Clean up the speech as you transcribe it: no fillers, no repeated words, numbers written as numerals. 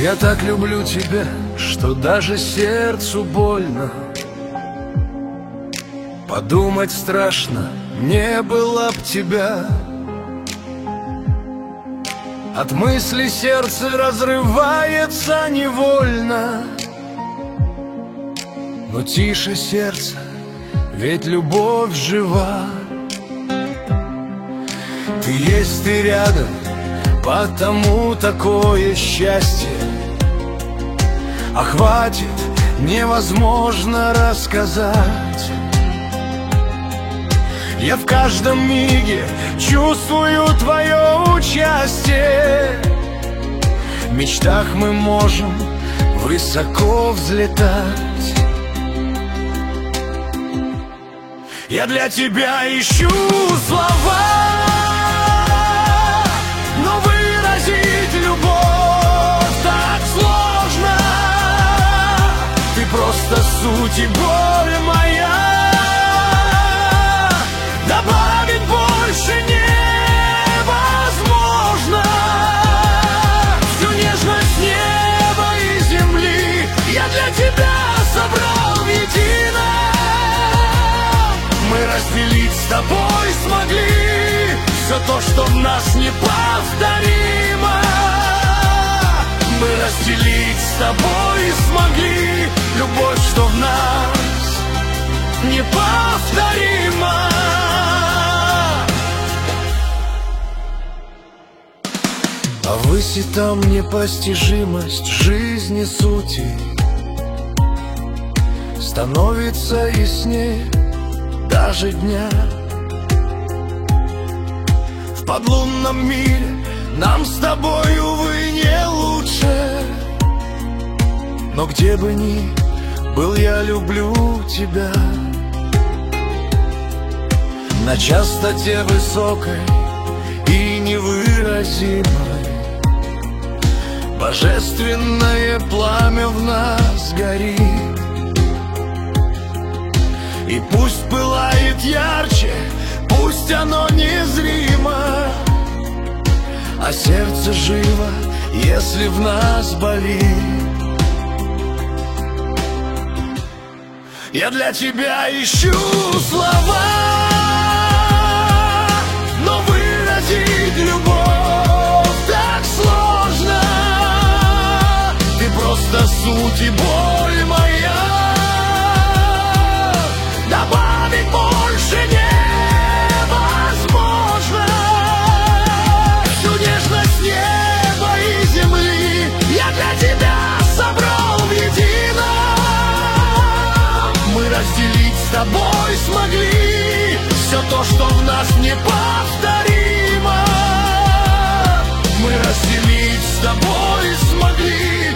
Я так люблю тебя, что даже сердцу больно. Подумать страшно, не было б тебя. От мысли сердце разрывается невольно. Но тише, сердце, ведь любовь жива. Ты есть, ты рядом, потому такое счастье. А хватит, невозможно рассказать. Я в каждом миге чувствую твое участие. В мечтах мы можем высоко взлетать. Я для тебя ищу слова, но выразить любовь так сложно. Ты просто суть и боль моя. Добавить больше невозможно. Всю нежность неба и земли я для тебя собрал воедино. Мы разделить с тобой смогли все то, что в нас неповторимо. Мы разделить с тобой смогли любовь, что в нас неповторима. А выси там непостижимость жизни сути становится яснее даже дня. В подлунном мире нам с тобой, увы, не лучше. Но где бы ни был, я люблю тебя. На частоте высокой и невыразимой божественное пламя в нас горит. И пусть пылает ярче, пусть оно незримо, а сердце живо, если в нас болит. Я для тебя ищу слова, но выразить любовь так сложно. Ты просто суть и боль моя. Добавить больше невозможно. Всю нежность неба и земли я для тебя собрал воедино. Мы разделить с тобой смогли все то, что в нас неповторимо. Мы разделить с тобой смогли